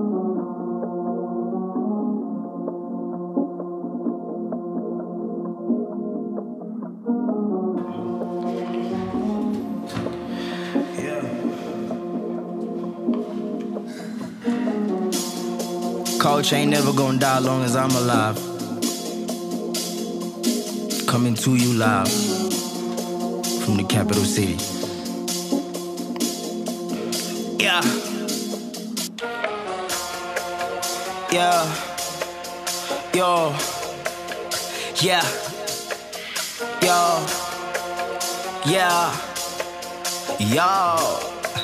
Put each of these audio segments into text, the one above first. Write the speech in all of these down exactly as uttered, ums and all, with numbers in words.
Culture ain't never gonna die long as I'm alive. Coming to you live from the capital city. Yeah. Yeah. Yo. Yeah. Yo. Yeah. Yo.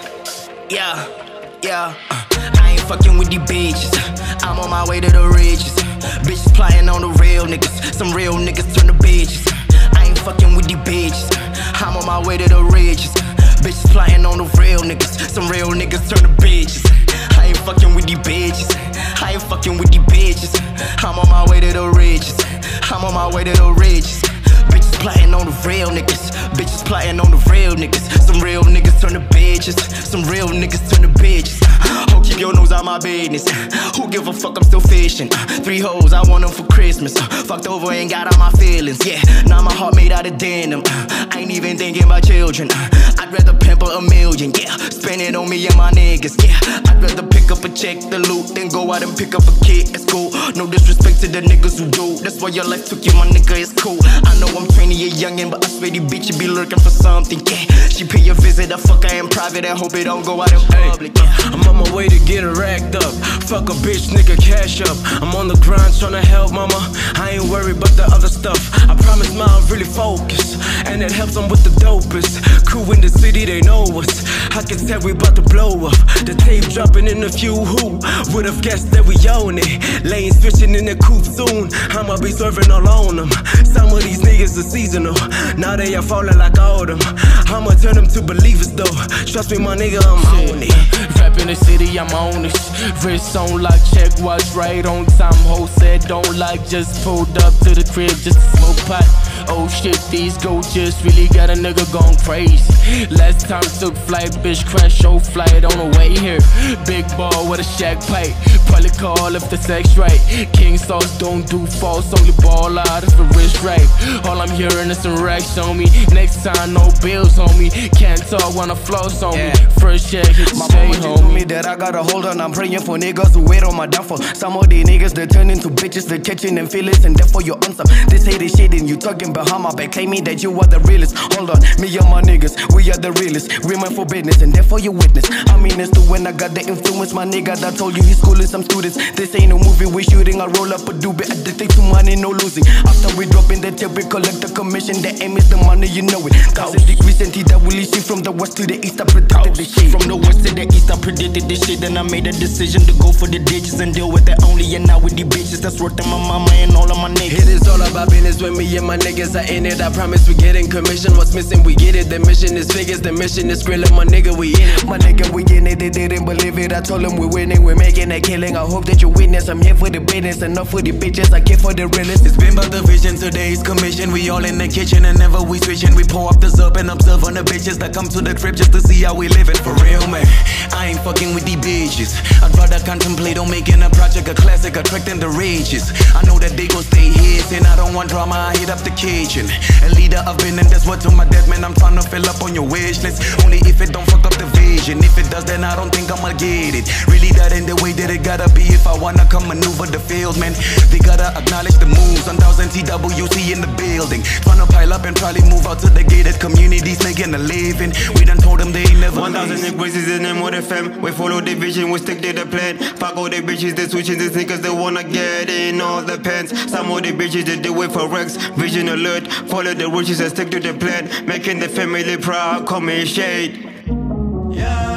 Yeah. Yeah. Uh, I ain't fucking with these bitches. I'm on my way to the riches. Bitches plotting on the real niggas. Some real niggas turn to bitches. I ain't fucking with these bitches. I'm on my way to the riches. Bitches plotting on the real niggas. Some real niggas turn to bitches. I ain't fucking with these bitches. I ain't fucking with these bitches. I'm on my way to the riches. I'm on my way to the riches. Bitches plotting on the real niggas. Bitches plotting on the real niggas. Some real niggas turn to bitches. Some real niggas turn to bitches. Oh, keep your nose out my business. Who give a fuck, I'm still fishing. uh, Three hoes, I want them for Christmas. uh, Fucked over, ain't got all my feelings. Yeah, now my heart made out of denim. uh, I ain't even thinking about children. uh, I'd rather pamper a million. Yeah, spend it on me and my niggas. Yeah, I'd rather pick up a check, the loot, than go out and pick up a kid at school. No disrespect to the niggas who do. That's why your life took you, my nigga, it's cool. I know I'm training a youngin', but I swear these bitches be lurking for something. Yeah, she pay a visit, I fuck her in private and hope it don't go out in public. Yeah. I'm on my way to get it racked up. Fuck a bitch, nigga, cash up. I'm on the grind tryna help mama. I ain't worried about the other stuff. I promise ma, I'm really focused, and it helps them with the dopest crew in the city, they know us. I can tell we about to blow up. The tape dropping in a few. Who would've guessed that we own it? Lane switching in the coupe soon. I'ma be serving all on them. Some of these niggas are seasonal. Now they are falling like autumn. I'ma turn them to believers though. Trust me, my nigga, I'm on it. Rap in the city, I'm on it. Wrist on like check, watch right on time. Ho said don't like, just pulled up to the crib just to smoke pot. Oh shit, these goats just really got a nigga gone crazy. Last time took flight, bitch crash show flight on the way here. Big ball with a shack pipe, probably call if the sex right. King sauce don't do false, only ball out if the wrist right. All I'm hearing is some racks on me. Next time no bills on me. Can't talk when I floss on Yeah. me. First check hit the My stay mama told me homie. that I gotta hold on. I'm praying for niggas who wait on my downfall. Some of these niggas they turn into bitches, they catching them feelings, and therefore you answer. This hate shit and you talking behind my back, claiming that you are the realest. Hold on, me and my niggas, we are the realest. Remain for business, and therefore you witness. I mean it's the when I got the influence, my nigga that told you he's schooling some students. This ain't no movie we shooting. I roll up a doobie, addicted to money, no losing. After we drop in the tape, we collect the commission. The aim is the money, you know it. Thousand degrees and that will lead you from the west to the east. I predicted the shit. From the west to the east, I predicted this shit. Then I made a decision to go for the ditches and deal with it only. And now with these bitches that's worth my mama and all of my niggas. It is all about business when me and my niggas are in it. I promise we getting commission. What's missing, we get it. The mission is figures, the mission is grilling. My nigga, we in it. My nigga, we in it, they didn't believe it. I told them we're winning, we're making a killing. I hope that you witness. I'm here for the business, enough for the bitches. I care for the realest. It's been about the vision, today's commission. We all in the kitchen and never we switching. We pour up the up and observe on the bitches that come to the crib just to see how we living. For real, man, I ain't fucking with these bitches. I'd rather contemplate on making a project a classic, attracting the rages. I know that they gon' stay here, and I don't want drama, I hit up the kitchen. A leader I've been, and that's what to my death, man. I'm trying to fill up on your wish list. Only if it don't fuck up the vision. If it does, then I don't think I'ma get it. Really, that ain't the way that it gotta be. If I wanna come maneuver the field, man, they gotta acknowledge the moves. one thousand T W C in the building. Tryna pile up and probably move out to the gated communities, making a living. We done told them they ain't never one thousand niggas is in them with F M. We follow the vision, we stick to the plan. Fuck all the bitches, they switching the sneakers, they wanna get in all the pants. Some of the bitches, they do it for Rex. Vision alert, follow the wishes and stick to the plan. Making the family proud, call me shade. Yeah.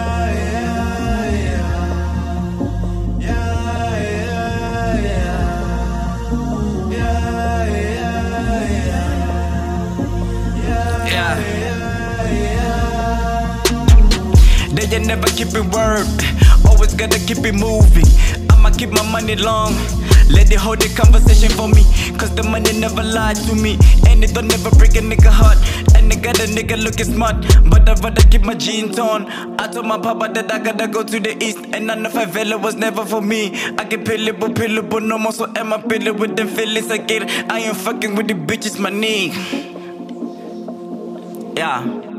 They ain't never keeping word. Always gotta keep it moving. I'ma keep my money long. Let it hold the conversation for me, cause the money never lied to me. And it don't never break a nigga heart. And I got a nigga looking smart, but I'd rather keep my jeans on. I told my papa that I gotta go to the east, and I know favela was never for me. I get pillable, pillable, no more, so am I pilling with them feelings I get. I ain't fucking with the bitches, my nigga. Yeah.